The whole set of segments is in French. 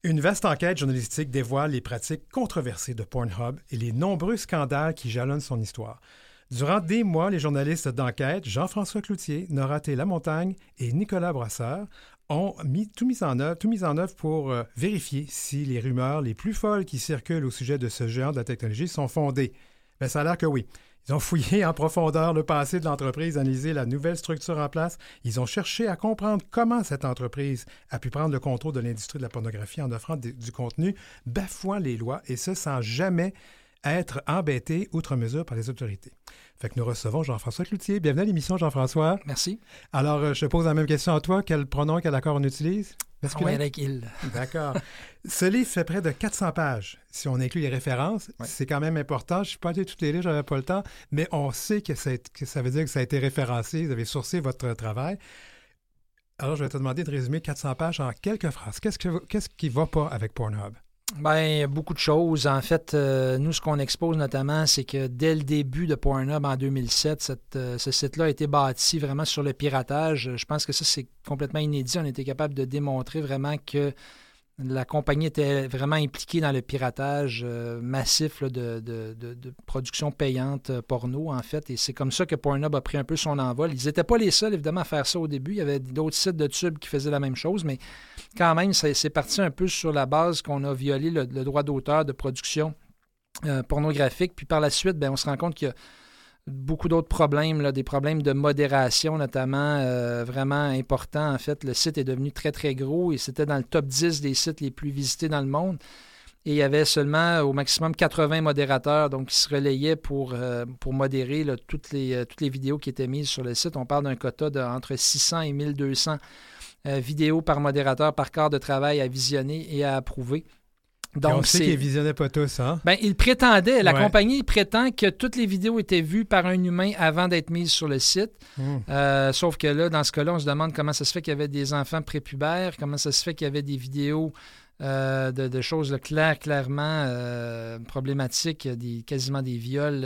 Une vaste enquête journalistique dévoile les pratiques controversées de Pornhub et les nombreux scandales qui jalonnent son histoire. Durant des mois, les journalistes d'enquête Jean-François Cloutier, Noraté Lamontagne et Nicolas Brasseur ont tout mis en œuvre pour vérifier si les rumeurs les plus folles qui circulent au sujet de ce géant de la technologie sont fondées. Bien, ça a l'air que oui. Ils ont fouillé en profondeur le passé de l'entreprise, analysé la nouvelle structure en place. Ils ont cherché à comprendre comment cette entreprise a pu prendre le contrôle de l'industrie de la pornographie en offrant du contenu bafouant les lois, et ce, sans jamais être embêté outre mesure par les autorités. Fait que nous recevons Jean-François Cloutier. Bienvenue à l'émission, Jean-François. Merci. Alors, je te pose la même question à toi. Quel pronom, quel accord on utilise? On va avec il. D'accord. Ce livre fait près de 400 pages. Si on inclut les références, c'est quand même important. Je ne suis pas allé toutes les lire, je n'avais pas le temps, mais on sait que ça veut dire que ça a été référencé, vous avez sourcé votre travail. Alors, je vais te demander de résumer 400 pages en quelques phrases. Qu'est-ce qui ne va pas avec Pornhub? Bien, beaucoup de choses. En fait, nous, ce qu'on expose notamment, c'est que dès le début de Pornhub en 2007, ce site-là a été bâti vraiment sur le piratage. Je pense que ça, c'est complètement inédit. On était capable de démontrer vraiment que la compagnie était vraiment impliquée dans le piratage massif là, de production payante porno, en fait. Et c'est comme ça que Pornhub a pris un peu son envol. Ils n'étaient pas les seuls, évidemment, à faire ça au début. Il y avait d'autres sites de tubes qui faisaient la même chose, mais quand même, c'est parti un peu sur la base qu'on a violé le droit d'auteur de production pornographique. Puis par la suite, bien, on se rend compte qu'il y a beaucoup d'autres problèmes, là, des problèmes de modération notamment vraiment importants. En fait, le site est devenu très, très gros et c'était dans le top 10 des sites les plus visités dans le monde. Et il y avait seulement au maximum 80 modérateurs donc, qui se relayaient pour modérer là, toutes les vidéos qui étaient mises sur le site. On parle d'un quota d'entre 600 et 1200 vidéos par modérateur par quart de travail à visionner et à approuver. Donc, on sait qu'ils ne visionnaient pas tous, hein? Bien, ils prétendaient, la compagnie prétend que toutes les vidéos étaient vues par un humain avant d'être mises sur le site. Sauf que là, dans ce cas-là, on se demande comment ça se fait qu'il y avait des enfants prépubères, comment ça se fait qu'il y avait des vidéos de choses là, clairement problématiques, quasiment des viols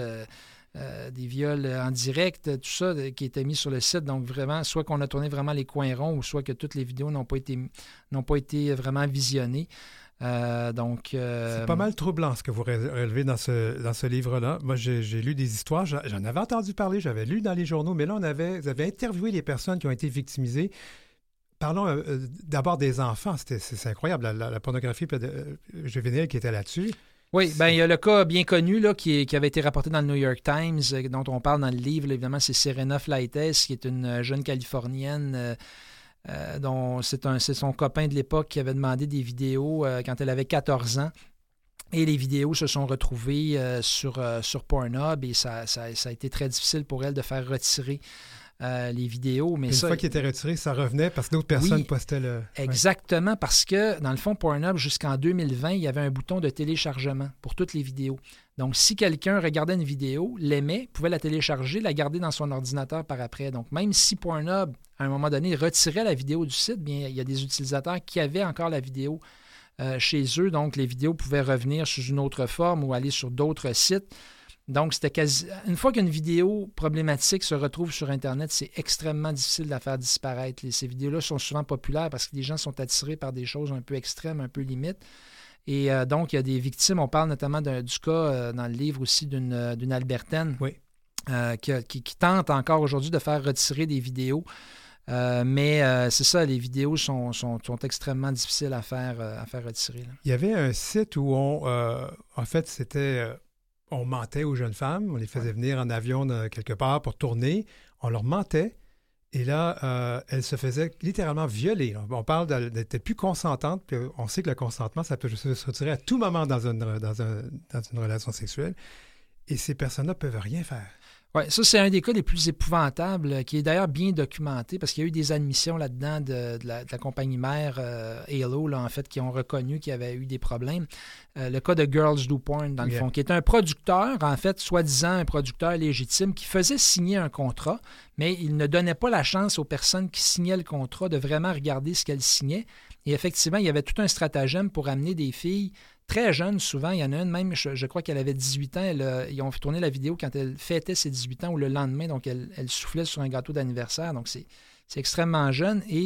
en direct, tout ça qui était mis sur le site. Donc, vraiment, soit qu'on a tourné vraiment les coins ronds ou soit que toutes les vidéos n'ont pas été vraiment visionnées. C'est pas mal troublant ce que vous relevez dans ce livre-là. Moi, j'ai lu des histoires, j'en avais entendu parler, j'avais lu dans les journaux, mais là, vous avez interviewé les personnes qui ont été victimisées. Parlons d'abord des enfants. C'est incroyable, la pornographie juvénile qui était là-dessus. Oui, bien, il y a le cas bien connu là, qui avait été rapporté dans le New York Times, dont on parle dans le livre. Là, évidemment, c'est Serena Fleites, qui est une jeune Californienne dont c'est son copain de l'époque qui avait demandé des vidéos quand elle avait 14 ans. Et les vidéos se sont retrouvées sur Pornhub et ça a été très difficile pour elle de faire retirer les vidéos. Mais une fois qu'ils étaient retirés, ça revenait parce que d'autres personnes postaient le... Exactement, parce que dans le fond, Pornhub, jusqu'en 2020, il y avait un bouton de téléchargement pour toutes les vidéos. Donc, si quelqu'un regardait une vidéo, l'aimait, pouvait la télécharger, la garder dans son ordinateur par après. Donc, même si Pornhub, à un moment donné, retirait la vidéo du site, bien, il y a des utilisateurs qui avaient encore la vidéo chez eux. Donc, les vidéos pouvaient revenir sous une autre forme ou aller sur d'autres sites. Donc, une fois qu'une vidéo problématique se retrouve sur Internet, c'est extrêmement difficile de la faire disparaître. Ces vidéos-là sont souvent populaires parce que les gens sont attirés par des choses un peu extrêmes, un peu limites. Et donc, il y a des victimes. On parle notamment du cas dans le livre aussi d'une Albertaine qui tente encore aujourd'hui de faire retirer des vidéos. Mais c'est ça, les vidéos sont extrêmement difficiles à faire retirer. Là. Il y avait un site où en fait, c'était... on mentait aux jeunes femmes, on les faisait venir en avion quelque part pour tourner, on leur mentait, et là, elles se faisaient littéralement violer. On parle d'être plus consentante, puis on sait que le consentement, ça peut se retirer à tout moment dans une relation sexuelle, et ces personnes-là ne peuvent rien faire. Oui, ça, c'est un des cas les plus épouvantables, qui est d'ailleurs bien documenté, parce qu'il y a eu des admissions là-dedans de la compagnie mère Halo, là, en fait, qui ont reconnu qu'il y avait eu des problèmes. Le cas de Girls Do Porn, dans le fond, qui est un producteur, en fait, soi-disant un producteur légitime, qui faisait signer un contrat, mais il ne donnait pas la chance aux personnes qui signaient le contrat de vraiment regarder ce qu'elles signaient. Et effectivement, il y avait tout un stratagème pour amener des filles très jeune, souvent. Il y en a une, même, je crois qu'elle avait 18 ans. Ils ont fait tourner la vidéo quand elle fêtait ses 18 ans ou le lendemain. Donc, elle soufflait sur un gâteau d'anniversaire. Donc, c'est extrêmement jeune. Et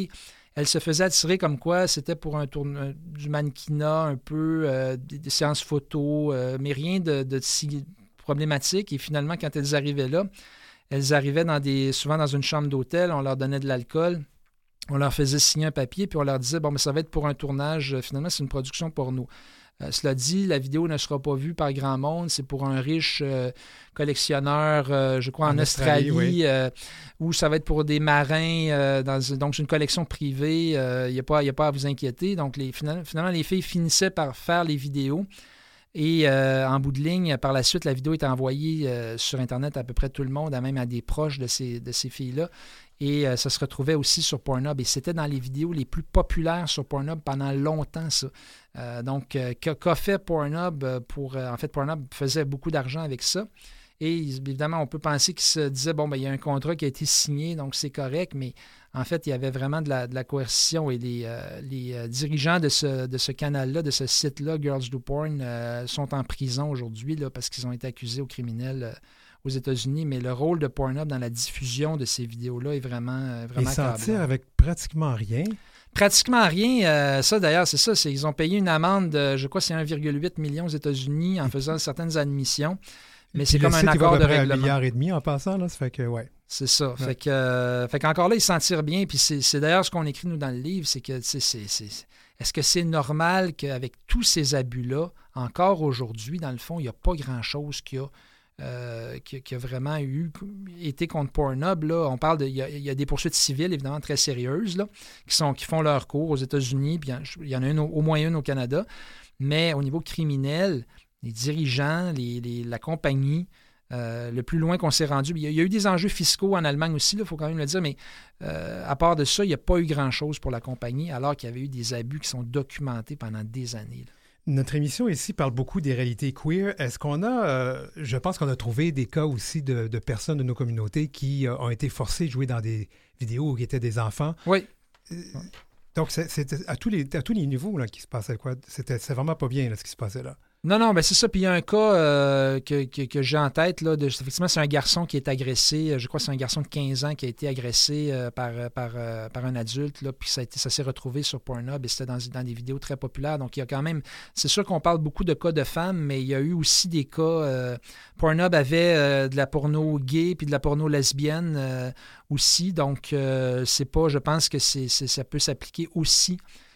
Elle se faisait attirer comme quoi c'était pour du mannequinat un peu, des séances photos, mais rien de si problématique. Et finalement, quand elles arrivaient là, elles arrivaient souvent dans une chambre d'hôtel, on leur donnait de l'alcool, on leur faisait signer un papier, puis on leur disait, bon, mais ça va être pour un tournage, finalement, c'est une production porno. Cela dit, la vidéo ne sera pas vue par grand monde. C'est pour un riche collectionneur, je crois, en Australie, oui. Où ça va être pour des marins. Donc, c'est une collection privée. Il n'y a pas à vous inquiéter. Donc, finalement, les filles finissaient par faire les vidéos. Et en bout de ligne, par la suite, la vidéo est envoyée sur Internet à peu près tout le monde, même à des proches de ces filles-là. Et ça se retrouvait aussi sur Pornhub. Et c'était dans les vidéos les plus populaires sur Pornhub pendant longtemps, ça. Donc, qu'a fait Pornhub en fait, Pornhub faisait beaucoup d'argent avec ça. Et évidemment, on peut penser qu'il se disait, bon, ben, il y a un contrat qui a été signé, donc c'est correct, mais en fait, il y avait vraiment de la coercition et les dirigeants de ce canal-là, de ce site-là, Girls Do Porn, sont en prison aujourd'hui là, parce qu'ils ont été accusés aux criminels aux États-Unis, mais le rôle de Pornhub dans la diffusion de ces vidéos-là est vraiment Ils s'en tirent avec pratiquement rien. Pratiquement rien. Ça, d'ailleurs, c'est ça. Ils ont payé une amende de, je crois, c'est 1,8 million aux États-Unis en faisant certaines admissions. Mais c'est comme un accord de règlement. 1,5 milliard en passant, là, ça fait que, ouais. C'est ça. Ouais. Fait qu'encore là, ils s'en tirent bien. Puis c'est d'ailleurs ce qu'on écrit, nous, dans le livre, c'est que est-ce que c'est normal qu'avec tous ces abus-là, encore aujourd'hui, dans le fond, il n'y a pas grand-chose qui a vraiment été contre Pornhub. Là. On parle il y a des poursuites civiles, évidemment, très sérieuses, là, qui font leur cours aux États-Unis, puis il y en a au moins une au Canada. Mais au niveau criminel, les dirigeants, la compagnie, le plus loin qu'on s'est rendu, il y a eu des enjeux fiscaux en Allemagne aussi, il faut quand même le dire, mais à part de ça, il n'y a pas eu grand-chose pour la compagnie, alors qu'il y avait eu des abus qui sont documentés pendant des années. Là. Notre émission ici parle beaucoup des réalités queer. Est-ce qu'on a, je pense qu'on a trouvé des cas aussi de personnes de nos communautés qui ont été forcées de jouer dans des vidéos où ils étaient des enfants. Oui. Donc, c'était à tous les niveaux là, qui se passait quoi. C'est vraiment pas bien là, ce qui se passait là. Non, ben c'est ça. Puis il y a un cas que j'ai en tête. Là, effectivement, c'est un garçon qui est agressé. Je crois que c'est un garçon de 15 ans qui a été agressé par un adulte. Là, puis ça s'est retrouvé sur Pornhub et c'était dans des vidéos très populaires. Donc, il y a quand même... C'est sûr qu'on parle beaucoup de cas de femmes, mais il y a eu aussi des cas... Pornhub avait de la porno gay puis de la porno lesbienne aussi. Donc, c'est pas... Je pense que ça peut s'appliquer aussi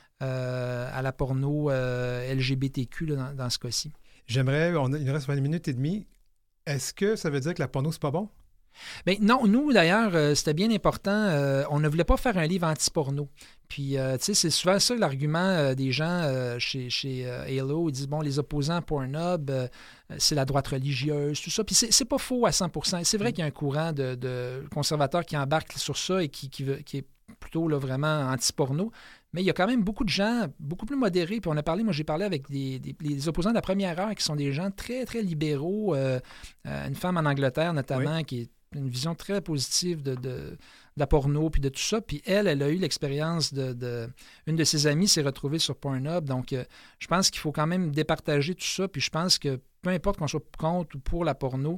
à la porno LGBTQ là, dans ce cas-ci. Il nous reste 20 minutes et demie. Est-ce que ça veut dire que la porno, c'est pas bon? Bien, non, nous, d'ailleurs, c'était bien important. On ne voulait pas faire un livre anti-porno. Puis, tu sais, c'est souvent ça l'argument des gens chez Halo. Ils disent, bon, les opposants à Pornhub, c'est la droite religieuse, tout ça. Puis, c'est pas faux à 100%. Et c'est vrai qu'il y a un courant de conservateurs qui embarquent sur ça et qui est plutôt là, vraiment anti-porno. Mais il y a quand même beaucoup de gens, beaucoup plus modérés. Puis j'ai parlé avec les opposants de la première heure qui sont des gens très, très libéraux. Une femme en Angleterre, notamment, qui est une vision très positive de la porno puis de tout ça. Puis elle a eu l'expérience une de ses amies s'est retrouvée sur Pornhub. Donc, je pense qu'il faut quand même départager tout ça. Puis je pense que peu importe qu'on soit contre ou pour la porno,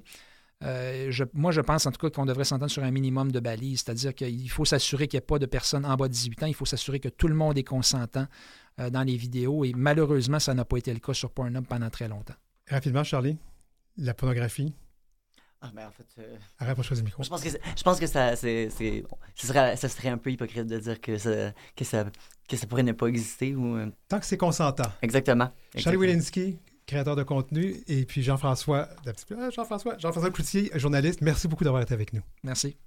je pense en tout cas qu'on devrait s'entendre sur un minimum de balises, c'est-à-dire qu'il faut s'assurer qu'il n'y ait pas de personnes en bas de 18 ans, il faut s'assurer que tout le monde est consentant dans les vidéos et malheureusement, ça n'a pas été le cas sur Pornhub pendant très longtemps. Rapidement, Charlie, la pornographie. Ah, ben en fait... Arrête pour choisir le micro. Je pense que ça serait un peu hypocrite de dire que ça pourrait ne pas exister. Ou... Tant que c'est consentant. Exactement. Charlie Wilinski, créateur de contenu, et puis Jean-François Cloutier, journaliste. Merci beaucoup d'avoir été avec nous. Merci.